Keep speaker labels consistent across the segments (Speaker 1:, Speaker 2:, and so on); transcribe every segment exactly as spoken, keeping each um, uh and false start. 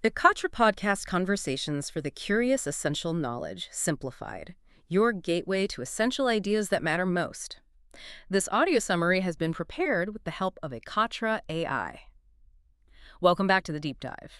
Speaker 1: The Katra Podcast Conversations for the Curious Essential Knowledge, Simplified. Your gateway to essential ideas that matter most. This audio summary has been prepared with the help of a Katra A I. Welcome back to the deep dive.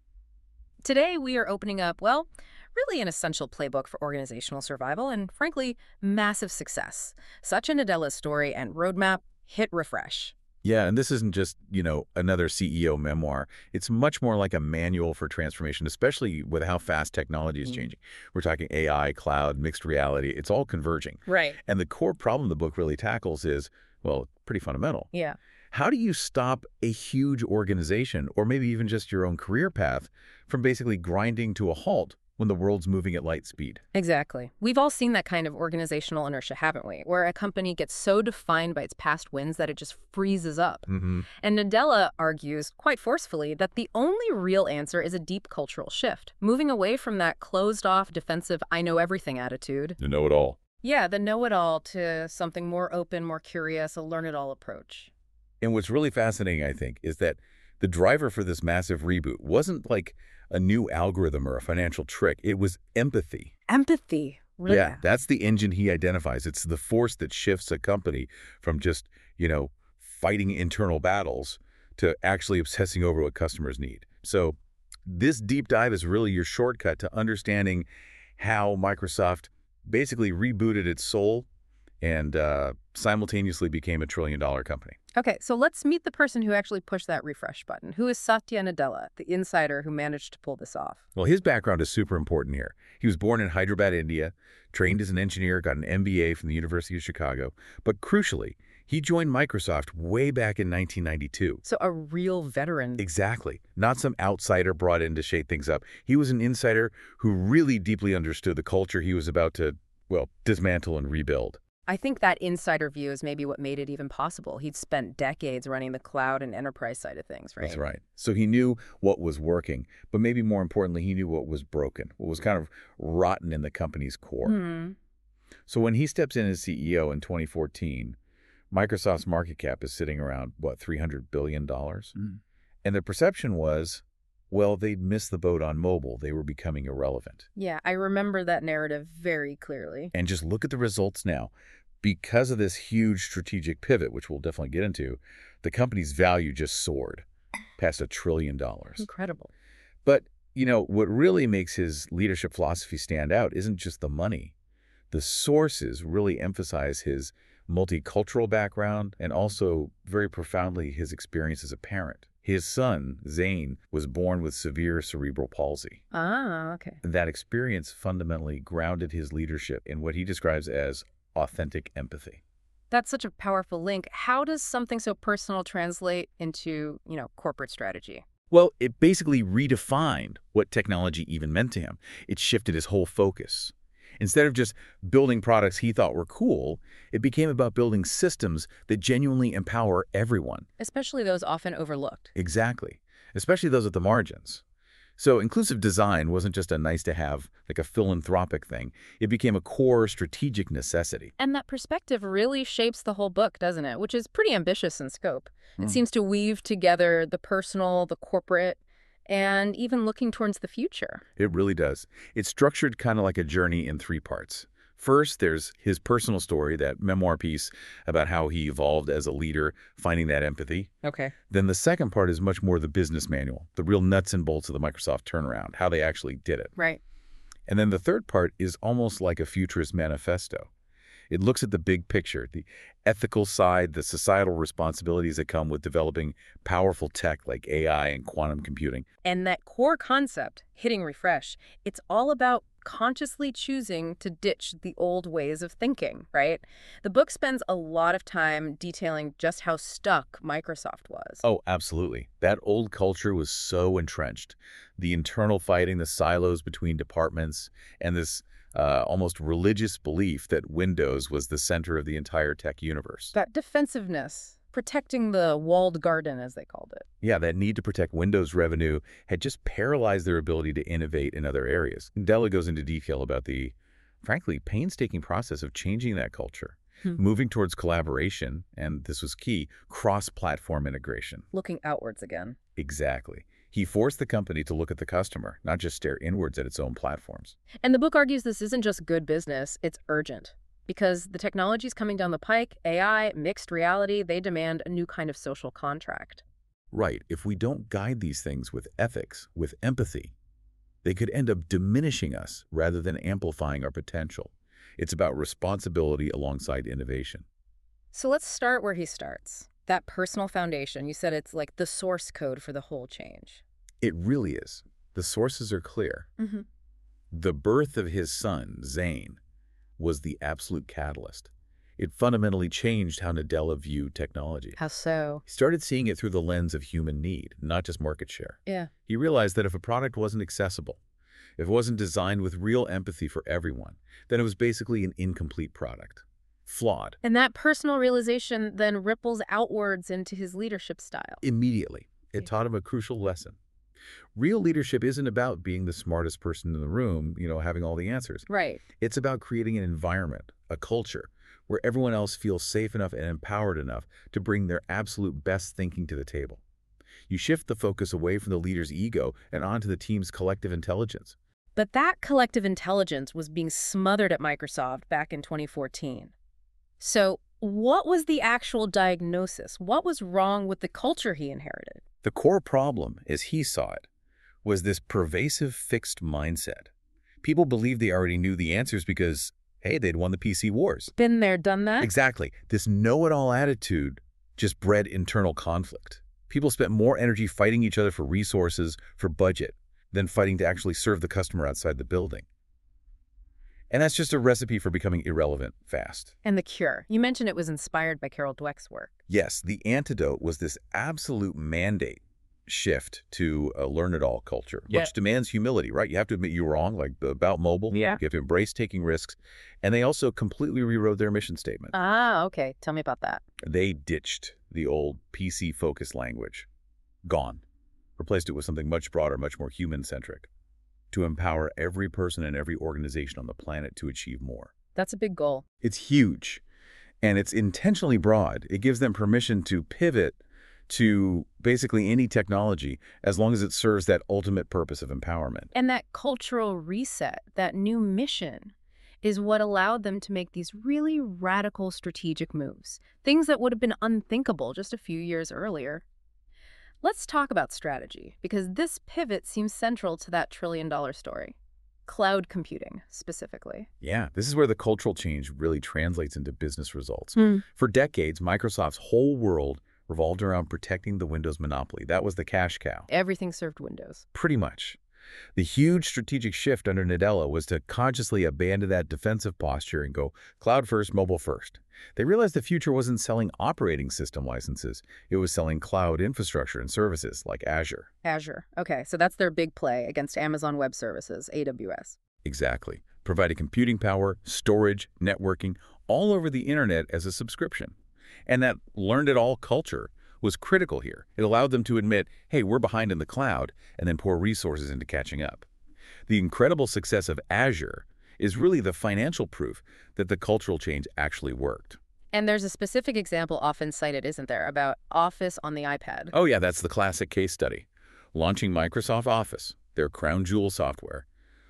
Speaker 1: Today we are opening up, well, really an essential playbook for organizational survival and, frankly, massive success. Satya Nadella's story and roadmap hit refresh.
Speaker 2: Yeah, and this isn't just, you know, another C E O memoir. It's much more like a manual for transformation, especially with how fast technology is
Speaker 1: Mm.
Speaker 2: changing. We're talking A I, cloud, mixed reality. It's all converging.
Speaker 1: Right.
Speaker 2: And the core problem the book really tackles is, well, pretty fundamental.
Speaker 1: Yeah.
Speaker 2: How do you stop a huge organization, or maybe even just your own career path, from basically grinding to a halt when the world's moving at light speed?
Speaker 1: Exactly. We've all seen that kind of organizational inertia, haven't we? Where a company gets so defined by its past wins that it just freezes up.
Speaker 2: Mm-hmm.
Speaker 1: And Nadella argues, quite forcefully, that the only real answer is a deep cultural shift, moving away from that closed-off, defensive, I-know-everything attitude.
Speaker 2: You know it all.
Speaker 1: Yeah, the know-it-all to something more open, more curious, a learn-it-all approach.
Speaker 2: And what's really fascinating, I think, is that the driver for this massive reboot wasn't like a new algorithm or a financial trick. It was empathy.
Speaker 1: Empathy. Really?
Speaker 2: Yeah, that's the engine he identifies. It's the force that shifts a company from just, you know, fighting internal battles to actually obsessing over what customers need. So this deep dive is really your shortcut to understanding how Microsoft basically rebooted its soul and uh, simultaneously became a trillion-dollar company.
Speaker 1: Okay, so let's meet the person who actually pushed that refresh button. Who is Satya Nadella, the insider who managed to pull this off?
Speaker 2: Well, his background is super important here. He was born in Hyderabad, India, trained as an engineer, got an M B A from the University of Chicago. But crucially, he joined Microsoft way back in nineteen ninety-two.
Speaker 1: So a real veteran.
Speaker 2: Exactly. Not some outsider brought in to shake things up. He was an insider who really deeply understood the culture he was about to, well, dismantle and rebuild.
Speaker 1: I think that insider view is maybe what made it even possible. He'd spent decades running the cloud and enterprise side of things, right?
Speaker 2: That's right. So he knew what was working, but maybe more importantly, he knew what was broken, what was kind of rotten in the company's core.
Speaker 1: Hmm.
Speaker 2: So when he steps in as C E O in twenty fourteen, Microsoft's market cap is sitting around, what, three hundred billion dollars?
Speaker 1: Mm.
Speaker 2: And the perception was, well, they'd missed the boat on mobile. They were becoming irrelevant.
Speaker 1: Yeah, I remember that narrative very clearly.
Speaker 2: And just look at the results now. Because of this huge strategic pivot, which we'll definitely get into, the company's value just soared past a trillion dollars.
Speaker 1: Incredible.
Speaker 2: But, you know, what really makes his leadership philosophy stand out isn't just the money. The sources really emphasize his multicultural background and also, very profoundly, his experience as a parent. His son, Zane, was born with severe cerebral palsy.
Speaker 1: Ah, okay.
Speaker 2: That experience fundamentally grounded his leadership in what he describes as authentic empathy.
Speaker 1: That's such a powerful link. How does something so personal translate into, you know, corporate strategy?
Speaker 2: Well, it basically redefined what technology even meant to him. It shifted his whole focus. Instead of just building products he thought were cool, it became about building systems that genuinely empower everyone.
Speaker 1: Especially those often overlooked.
Speaker 2: Exactly. Especially those at the margins. So inclusive design wasn't just a nice-to-have, like a philanthropic thing. It became a core strategic necessity.
Speaker 1: And that perspective really shapes the whole book, doesn't it? Which is pretty ambitious in scope.
Speaker 2: Hmm.
Speaker 1: It seems to weave together the personal, the corporate, and even looking towards the future.
Speaker 2: It really does. It's structured kind of like a journey in three parts. First, there's his personal story, that memoir piece about how he evolved as a leader, finding that empathy.
Speaker 1: Okay.
Speaker 2: Then the second part is much more the business manual, the real nuts and bolts of the Microsoft turnaround, how they actually did it.
Speaker 1: Right.
Speaker 2: And then the third part is almost like a futurist manifesto. It looks at the big picture, the ethical side, the societal responsibilities that come with developing powerful tech like A I and quantum computing.
Speaker 1: And that core concept, hitting refresh, it's all about consciously choosing to ditch the old ways of thinking, right? The book spends a lot of time detailing just how stuck Microsoft was.
Speaker 2: Oh, absolutely. That old culture was so entrenched. The internal fighting, the silos between departments, and this uh, almost religious belief that Windows was the center of the entire tech universe.
Speaker 1: That defensiveness, protecting the walled garden, as they called it.
Speaker 2: Yeah, that need to protect Windows revenue had just paralyzed their ability to innovate in other areas. Nadella goes into detail about the, frankly, painstaking process of changing that culture,
Speaker 1: Hmm.
Speaker 2: moving towards collaboration, and this was key, cross-platform integration.
Speaker 1: Looking outwards again.
Speaker 2: Exactly. He forced the company to look at the customer, not just stare inwards at its own platforms.
Speaker 1: And the book argues this isn't just good business, it's urgent. Because the technology's coming down the pike, A I, mixed reality, they demand a new kind of social contract.
Speaker 2: Right. If we don't guide these things with ethics, with empathy, they could end up diminishing us rather than amplifying our potential. It's about responsibility alongside innovation.
Speaker 1: So let's start where he starts. That personal foundation, you said it's like the source code for the whole change.
Speaker 2: It really is. The sources are clear.
Speaker 1: Mm-hmm.
Speaker 2: The birth of his son, Zane, was the absolute catalyst. It fundamentally changed how Nadella viewed technology.
Speaker 1: How so?
Speaker 2: He started seeing it through the lens of human need, not just market share.
Speaker 1: Yeah.
Speaker 2: He realized that if a product wasn't accessible, if it wasn't designed with real empathy for everyone, then it was basically an incomplete product. Flawed.
Speaker 1: And that personal realization then ripples outwards into his leadership style.
Speaker 2: Immediately, it taught him a crucial lesson. Real leadership isn't about being the smartest person in the room, you know, having all the answers.
Speaker 1: Right.
Speaker 2: It's about creating an environment, a culture, where everyone else feels safe enough and empowered enough to bring their absolute best thinking to the table. You shift the focus away from the leader's ego and onto the team's collective intelligence.
Speaker 1: But that collective intelligence was being smothered at Microsoft back in twenty fourteen. So what was the actual diagnosis? What was wrong with the culture he inherited?
Speaker 2: The core problem, as he saw it, was this pervasive fixed mindset. People believed they already knew the answers because, hey, they'd won the P C wars.
Speaker 1: Been there, done that?
Speaker 2: Exactly. This know-it-all attitude just bred internal conflict. People spent more energy fighting each other for resources, for budget, than fighting to actually serve the customer outside the building. And that's just a recipe for becoming irrelevant fast.
Speaker 1: And the cure. You mentioned it was inspired by Carol Dweck's work.
Speaker 2: Yes, the antidote was this absolute mandate shift to a learn-it-all culture,
Speaker 1: Yeah.
Speaker 2: which demands humility, right? You have to admit you're wrong, like about mobile.
Speaker 1: Yeah.
Speaker 2: You have to embrace taking risks. And they also completely rewrote their mission statement.
Speaker 1: Ah, okay. Tell me about that.
Speaker 2: They ditched the old P C-focused language. Gone. Replaced it with something much broader, much more human-centric. To empower every person and every organization on the planet to achieve more.
Speaker 1: That's a big goal.
Speaker 2: It's huge, and it's intentionally broad. It gives them permission to pivot to basically any technology as long as it serves that ultimate purpose of empowerment.
Speaker 1: And that cultural reset, that new mission, is what allowed them to make these really radical strategic moves, things that would have been unthinkable just a few years earlier. Let's talk about strategy, because this pivot seems central to that trillion-dollar story. Cloud computing, specifically.
Speaker 2: Yeah, this is where the cultural change really translates into business results.
Speaker 1: Hmm.
Speaker 2: For decades, Microsoft's whole world revolved around protecting the Windows monopoly. That was the cash cow.
Speaker 1: Everything served Windows.
Speaker 2: Pretty much. The huge strategic shift under Nadella was to consciously abandon that defensive posture and go cloud first, mobile first. They realized the future wasn't selling operating system licenses. It was selling cloud infrastructure and services like Azure.
Speaker 1: Azure. Okay, so that's their big play against Amazon Web Services, A W S.
Speaker 2: Exactly. Providing computing power, storage, networking, all over the internet as a subscription. And that learned-it-all culture was critical here. It allowed them to admit, hey, we're behind in the cloud, and then pour resources into catching up. The incredible success of Azure is really the financial proof that the cultural change actually worked.
Speaker 1: And there's a specific example often cited, isn't there, about Office on the iPad?
Speaker 2: Oh yeah, that's the classic case study. Launching Microsoft Office, their crown jewel software,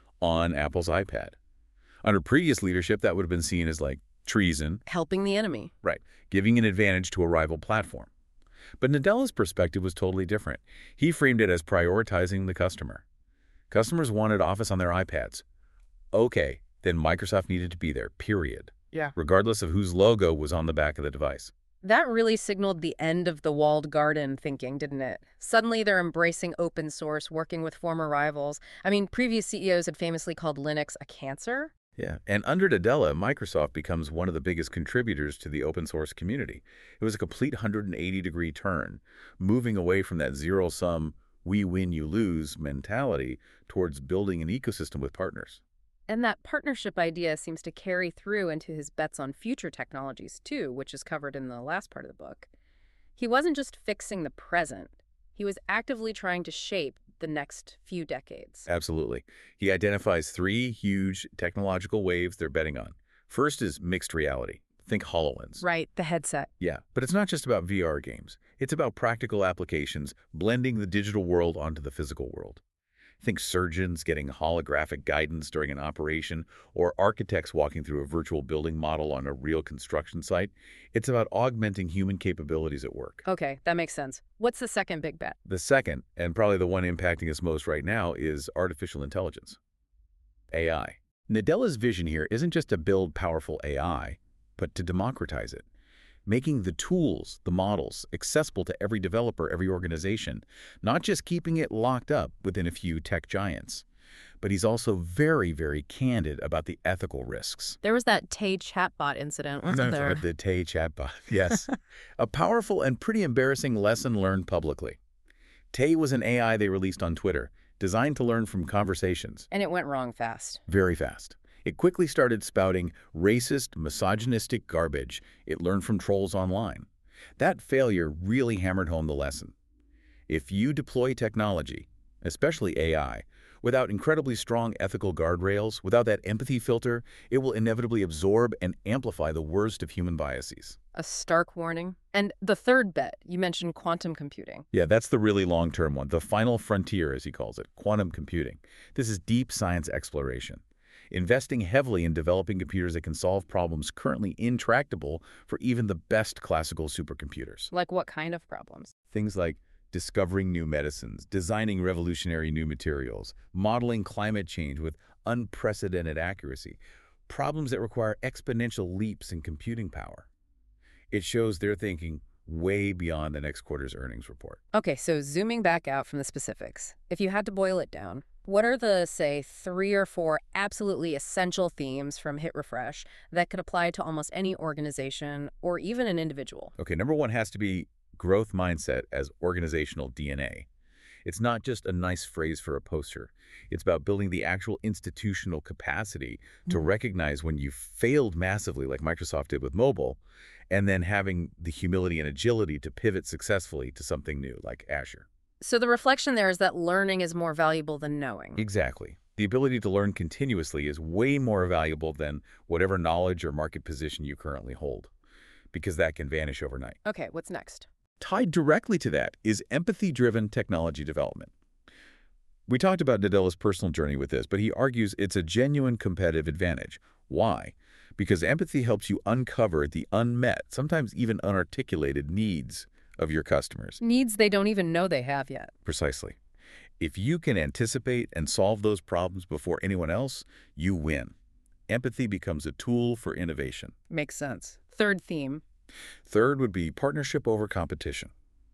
Speaker 2: on Apple's iPad. Under previous leadership, that would have been seen as like treason.
Speaker 1: Helping the enemy.
Speaker 2: Right, giving an advantage to a rival platform. But Nadella's perspective was totally different. He framed it as prioritizing the customer. Customers wanted Office on their iPads. Okay, then Microsoft needed to be there, period.
Speaker 1: Yeah.
Speaker 2: Regardless of whose logo was on the back of the device.
Speaker 1: That really signaled the end of the walled garden thinking, didn't it? Suddenly they're embracing open source, working with former rivals. I mean, previous C E Os had famously called Linux a cancer.
Speaker 2: Yeah, and under Nadella, Microsoft becomes one of the biggest contributors to the open source community. It was a complete one hundred eighty degree turn, moving away from that zero-sum, we win, you lose mentality towards building an ecosystem with partners.
Speaker 1: And that partnership idea seems to carry through into his bets on future technologies, too, which is covered in the last part of the book. He wasn't just fixing the present. He was actively trying to shape the next few decades.
Speaker 2: Absolutely. He identifies three huge technological waves they're betting on. First is mixed reality. Think HoloLens.
Speaker 1: Right, the headset.
Speaker 2: Yeah, but it's not just about V R games. It's about practical applications, blending the digital world onto the physical world. Think surgeons getting holographic guidance during an operation, or architects walking through a virtual building model on a real construction site. It's about augmenting human capabilities at work.
Speaker 1: Okay, that makes sense. What's the second big bet?
Speaker 2: The second, and probably the one impacting us most right now, is artificial intelligence, A I. Nadella's vision here isn't just to build powerful A I, but to democratize it, making the tools, the models, accessible to every developer, every organization, not just keeping it locked up within a few tech giants. But he's also very, very candid about the ethical risks.
Speaker 1: There was that Tay chatbot incident, wasn't there?
Speaker 2: The Tay chatbot, yes. A powerful and pretty embarrassing lesson learned publicly. Tay was an A I they released on Twitter, designed to learn from conversations.
Speaker 1: And it went wrong fast.
Speaker 2: Very fast. It quickly started spouting racist, misogynistic garbage it learned from trolls online. That failure really hammered home the lesson. If you deploy technology, especially A I, without incredibly strong ethical guardrails, without that empathy filter, it will inevitably absorb and amplify the worst of human biases.
Speaker 1: A stark warning. And the third bet, you mentioned quantum computing.
Speaker 2: Yeah, that's the really long-term one, the final frontier, as he calls it, quantum computing. This is deep science exploration, investing heavily in developing computers that can solve problems currently intractable for even the best classical supercomputers.
Speaker 1: Like what kind of problems?
Speaker 2: Things like discovering new medicines, designing revolutionary new materials, modeling climate change with unprecedented accuracy, problems that require exponential leaps in computing power. It shows they're thinking way beyond the next quarter's earnings report.
Speaker 1: Okay, so zooming back out from the specifics, if you had to boil it down, what are the, say, three or four absolutely essential themes from Hit Refresh that could apply to almost any organization or even an individual?
Speaker 2: Okay, number one has to be growth mindset as organizational D N A. It's not just a nice phrase for a poster. It's about building the actual institutional capacity to recognize when you failed massively, like Microsoft did with mobile, and then having the humility and agility to pivot successfully to something new, like Azure.
Speaker 1: So the reflection there is that learning is more valuable than knowing.
Speaker 2: Exactly. The ability to learn continuously is way more valuable than whatever knowledge or market position you currently hold, because that can vanish overnight.
Speaker 1: Okay, what's next?
Speaker 2: Tied directly to that is empathy-driven technology development. We talked about Nadella's personal journey with this, but he argues it's a genuine competitive advantage. Why? Because empathy helps you uncover the unmet, sometimes even unarticulated needs of your customers.
Speaker 1: Needs they don't even know they have yet.
Speaker 2: Precisely. If you can anticipate and solve those problems before anyone else, you win. Empathy becomes a tool for innovation.
Speaker 1: Makes sense. Third theme.
Speaker 2: Third would be partnership over competition.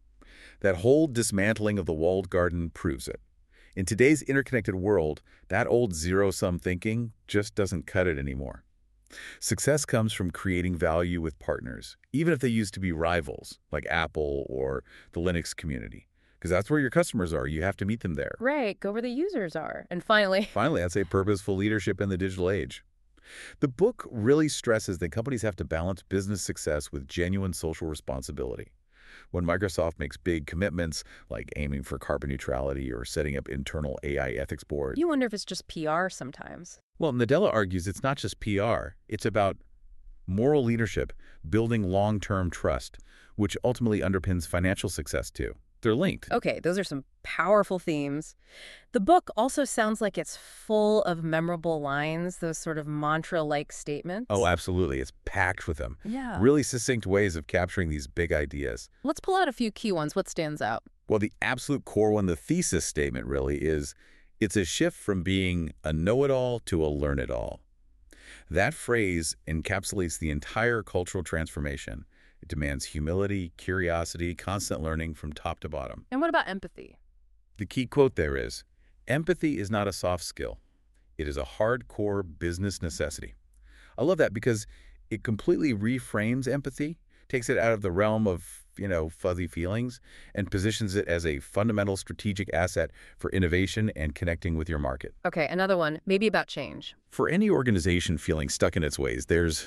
Speaker 2: That whole dismantling of the walled garden proves it. In today's interconnected world, that old zero-sum thinking just doesn't cut it anymore. Success comes from creating value with partners, even if they used to be rivals, like Apple or the Linux community. Because that's where your customers are. You have to meet them there.
Speaker 1: Right, go where the users are. And finally...
Speaker 2: Finally, I'd say purposeful leadership in the digital age. The book really stresses that companies have to balance business success with genuine social responsibility. When Microsoft makes big commitments, like aiming for carbon neutrality or setting up internal A I ethics boards.
Speaker 1: You wonder if it's just P R sometimes.
Speaker 2: Well, Nadella argues it's not just P R. It's about moral leadership, building long-term trust, which ultimately underpins financial success too. They're linked.
Speaker 1: Okay, those are some powerful themes. The book also sounds like it's full of memorable lines, those sort of mantra-like statements.
Speaker 2: Oh, absolutely. It's packed with them.
Speaker 1: Yeah.
Speaker 2: Really succinct ways of capturing these big ideas.
Speaker 1: Let's pull out a few key ones. What stands out?
Speaker 2: Well, the absolute core one, the thesis statement really is, it's a shift from being a know-it-all to a learn-it-all. That phrase encapsulates the entire cultural transformation. It demands humility, curiosity, constant learning from top to bottom.
Speaker 1: And what about empathy?
Speaker 2: The key quote there is, empathy is not a soft skill. It is a hardcore business necessity. I love that because it completely reframes empathy, takes it out of the realm of, you know, fuzzy feelings, and positions it as a fundamental strategic asset for innovation and connecting with your market.
Speaker 1: Okay, another one, maybe about change.
Speaker 2: For any organization feeling stuck in its ways, there's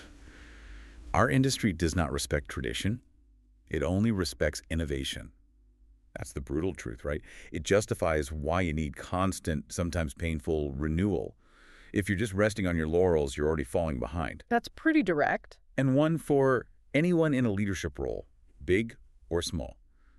Speaker 2: our industry does not respect tradition. It only respects innovation. That's the brutal truth, right? It justifies why you need constant, sometimes painful, renewal. If you're just resting on your laurels, you're already falling behind.
Speaker 1: That's pretty direct.
Speaker 2: And one for anyone in a leadership role, big or small.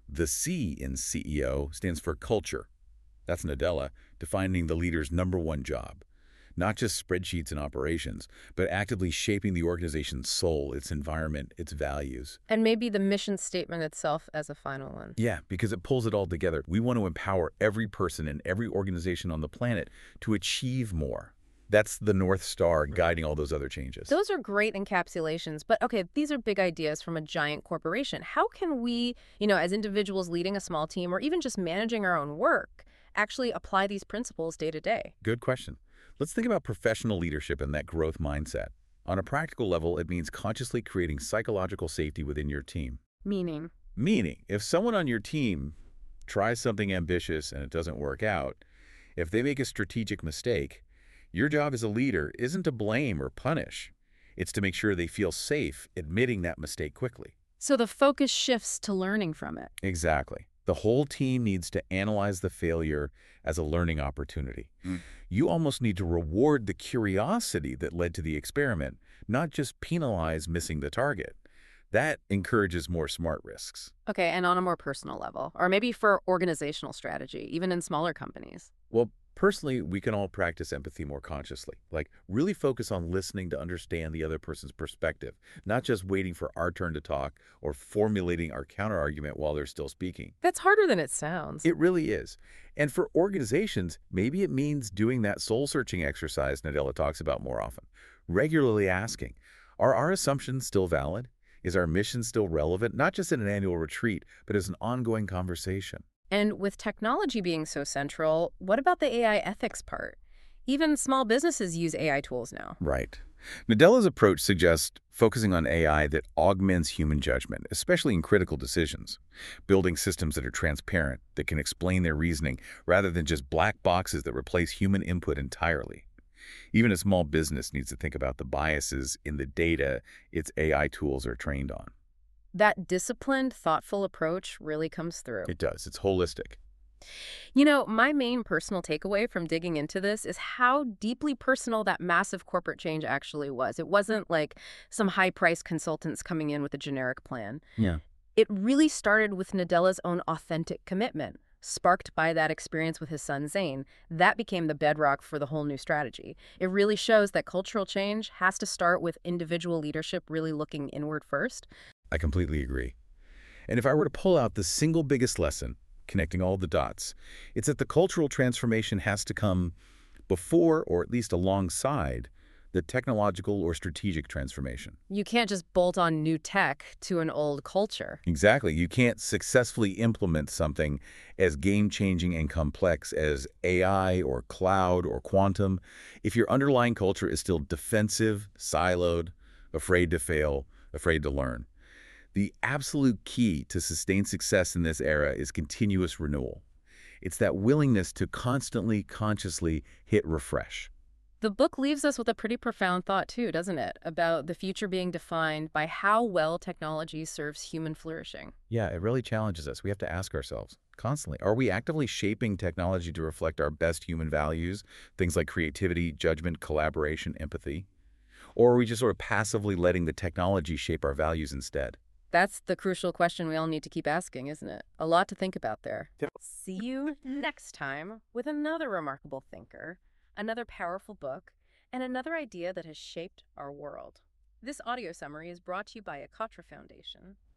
Speaker 2: The C in C E O stands for culture. That's Nadella, defining the leader's number one job. Not just spreadsheets and operations, but actively shaping the organization's soul, its environment, its values.
Speaker 1: And maybe the mission statement itself as a final one.
Speaker 2: Yeah, because it pulls it all together. We want to empower every person in every organization on the planet to achieve more. That's the North Star guiding all those other changes.
Speaker 1: Those are great encapsulations, but okay, these are big ideas from a giant corporation. How can we, you know, as individuals leading a small team or even just managing our own work, actually apply these principles day to day?
Speaker 2: Good question. Let's think about professional leadership and that growth mindset. On a practical level, it means consciously creating psychological safety within your team.
Speaker 1: Meaning?
Speaker 2: Meaning, if someone on your team tries something ambitious and it doesn't work out, if they make a strategic mistake, your job as a leader isn't to blame or punish. It's to make sure they feel safe admitting that mistake quickly.
Speaker 1: So the focus shifts to learning from it.
Speaker 2: Exactly. The whole team needs to analyze the failure as a learning opportunity. Mm. You almost need to reward the curiosity that led to the experiment, not just penalize missing the target. That encourages more smart risks.
Speaker 1: Okay, and on a more personal level, or maybe for organizational strategy, even in smaller companies.
Speaker 2: Well, personally, we can all practice empathy more consciously. Like, really focus on listening to understand the other person's perspective, not just waiting for our turn to talk or formulating our counterargument while they're still speaking.
Speaker 1: That's harder than it sounds.
Speaker 2: It really is. And for organizations, maybe it means doing that soul-searching exercise Nadella talks about more often. Regularly asking, are our assumptions still valid? Is our mission still relevant, not just in an annual retreat, but as an ongoing conversation?
Speaker 1: And with technology being so central, what about the A I ethics part? Even small businesses use A I tools now.
Speaker 2: Right. Nadella's approach suggests focusing on A I that augments human judgment, especially in critical decisions. Building systems that are transparent, that can explain their reasoning, rather than just black boxes that replace human input entirely. Even a small business needs to think about the biases in the data its A I tools are trained on.
Speaker 1: That disciplined, thoughtful approach really comes through.
Speaker 2: It does. It's holistic.
Speaker 1: You know, my main personal takeaway from digging into this is how deeply personal that massive corporate change actually was. It wasn't like some high-priced consultants coming in with a generic plan.
Speaker 2: Yeah.
Speaker 1: It really started with Nadella's own authentic commitment, sparked by that experience with his son Zane. That became the bedrock for the whole new strategy. It really shows that cultural change has to start with individual leadership really looking inward first.
Speaker 2: I completely agree. And if I were to pull out the single biggest lesson, connecting all the dots, it's that the cultural transformation has to come before, or at least alongside, the technological or strategic transformation.
Speaker 1: You can't just bolt on new tech to an old culture.
Speaker 2: Exactly. You can't successfully implement something as game-changing and complex as A I or cloud or quantum if your underlying culture is still defensive, siloed, afraid to fail, afraid to learn. The absolute key to sustained success in this era is continuous renewal. It's that willingness to constantly, consciously hit refresh.
Speaker 1: The book leaves us with a pretty profound thought, too, doesn't it? About the future being defined by how well technology serves human flourishing.
Speaker 2: Yeah, it really challenges us. We have to ask ourselves constantly, are we actively shaping technology to reflect our best human values, things like creativity, judgment, collaboration, empathy? Or are we just sort of passively letting the technology shape our values instead?
Speaker 1: That's the crucial question we all need to keep asking, isn't it? A lot to think about there.
Speaker 2: Yep.
Speaker 1: See you next time with another remarkable thinker, another powerful book, and another idea that has shaped our world. This audio summary is brought to you by Akatra Foundation.